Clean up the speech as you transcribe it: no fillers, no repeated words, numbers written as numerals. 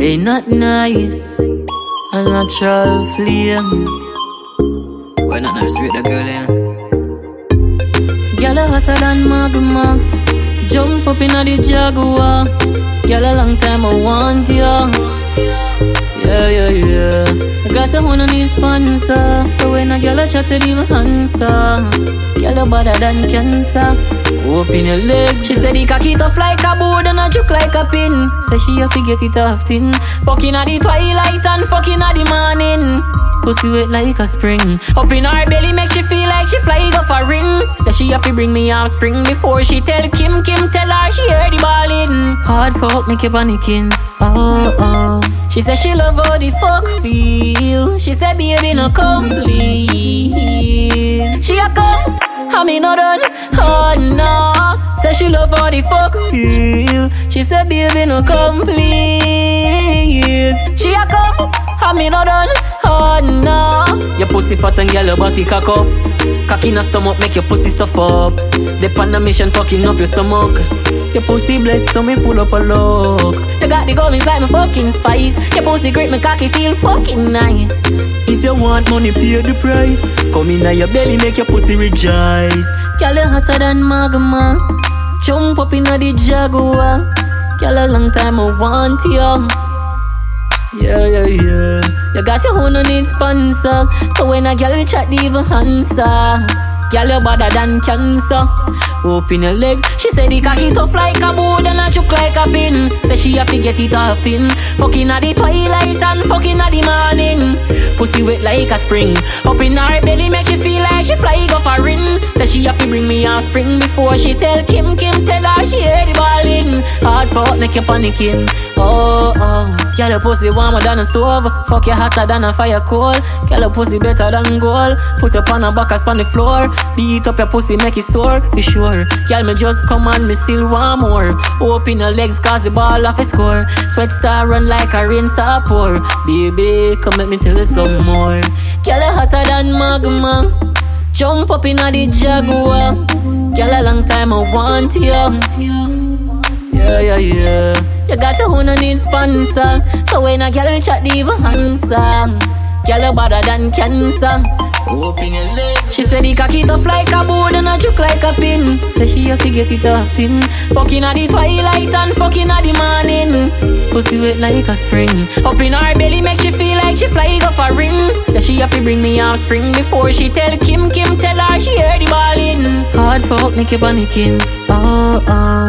They not nice, a natural flames. Why not nice with the girl, eh? Girl a hotter than magma. Jump up inna the Jaguar. Girl a long time I want ya. Yeah. I got a one on his sponsor. So when a girl a chat to give answer. Girl a better than cancer. Open your legs. She said the cocky tough like a board and a juke like a pin. Say she have to get it off thin. Fucking at the twilight and fucking at the morning. Pussy wet like a spring. Up in her belly make she feel like she flying off a ring. Say she have to bring me offspring before she tell Kim tell her she heard the ballin'. Hard fuck make you panicking. Oh. She said she love how the fuck feel. She said baby no complete. She a come, I me no done. Oh no. Say she love how the fuck feel. She said baby no complete. She a come, I me no done. Oh no. Your pussy fat and girl your body cock up. Cock in a stomach make your pussy stuff up. The pan a mission fucking up your stomach. Your pussy blessed so me full up a look. You got the gummies like my fucking spice. Your pussy great my cocky feel fucking nice. If you want money pay the price. Come in your belly make your pussy rejoice. Girl you hotter than magma. Jump up inna the Jaguar. Girl a long time I want you. Yeah. You got your own on its sponsor. So when a girl chat, they even answer. Girl, you better than cancer. Open your legs. She said the cocky tough like a board and a juke like a pin. Say she have to get it off thin. Fucking at the twilight and fucking at the morning. Pussy wet like a spring. Up in her belly make you feel like she flying off a ring. Say she have to bring me on spring before she tell Kim tell her she heard the ballin'. Hard fuck make you panicking. Oh. Girl, your pussy warmer than a stove. Fuck you hotter than a fire coal. Girl, your pussy better than gold. Put your pan and back on the floor. Beat up your pussy make it sore. Be sure. Girl, me just come and me still want more. Open your legs cause the ball off a score. Sweat star run like a rain star pour. Baby, come let me tell you some more. Girl, you hotter than magma. Jump up inna the Jaguar. Girl, a long time I want you. Yeah. You got your own on its sponsor. So when a girl chat, they even answer. Girl, you better than cancer. Open your legs. She said the cocky tough like a board and a juke like a pin. Say she have to get it off thin. Fucking at the twilight and fucking at the morning. Pussy wet like a spring. Up in her belly make she feel like she flying off a ring. Say she have to bring me offspring before she tell Kim tell her she heard the ballin'. Hard fuck make you panicking. Oh.